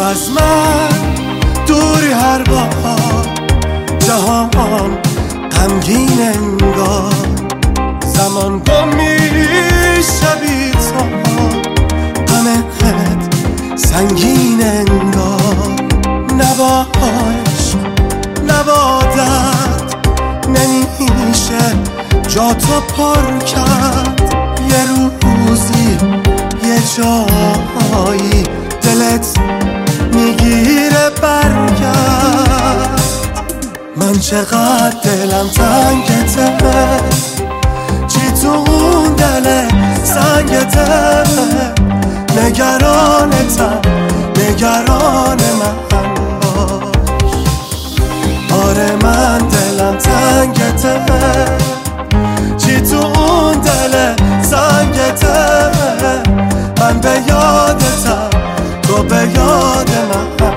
از من دوری هر بار، جهان غمگین انگار، زمان گم میشه بی تو، غمت سنگین انگار. نباش نبادت نمیشه جا تو پر کرد، یه روزی یه جایی دلت میگیره برگرد. من چقدر دلم تنگته، چی تو اون دل سنگته، نگرانتم نگران من باش. آره من دلم تنگته، چی تو اون دل سنگته، من به یادتم تو به یاد من باش.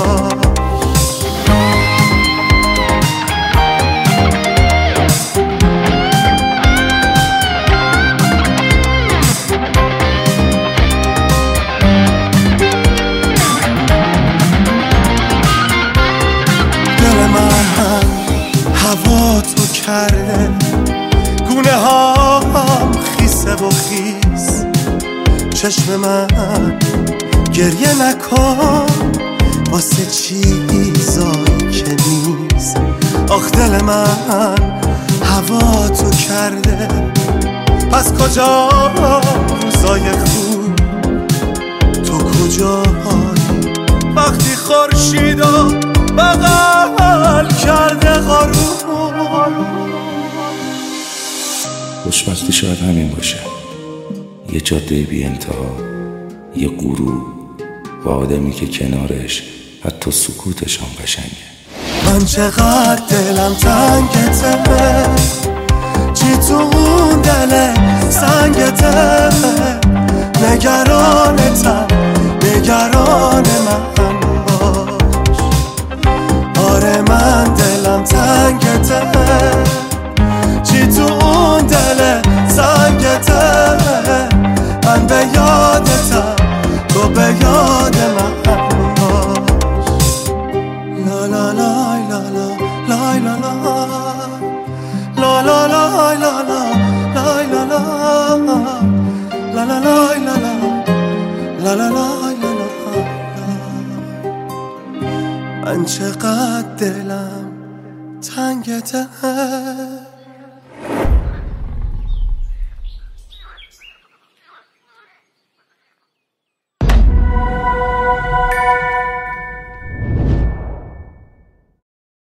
دل من هوا تو کرده، گونه هام خیسه و خیس، چشم من گریه نکن واسه چیزایی که نیست. آخ دل من هوا تو کرده، پس کجا روزای خوب، تو کجایی وقتی خورشیدو بغل کرده غروب. خوشبختی شاید همین باشه، یه جاده بی انتها، یه غروب با آدمی که کنارش حتی سکوتش هم قشنگه. من چقدر دلم تنگته، چی تو اون دل سنگته، نگرانتم نگران من باش. آره من دلم تنگته، چی تو اون دل سنگته، من به یادتم تو به یاد من باش. لا لا لا لا لا لا لا لا لا لا لا لا لا لا لا لا. من چقدر دلم تنگته.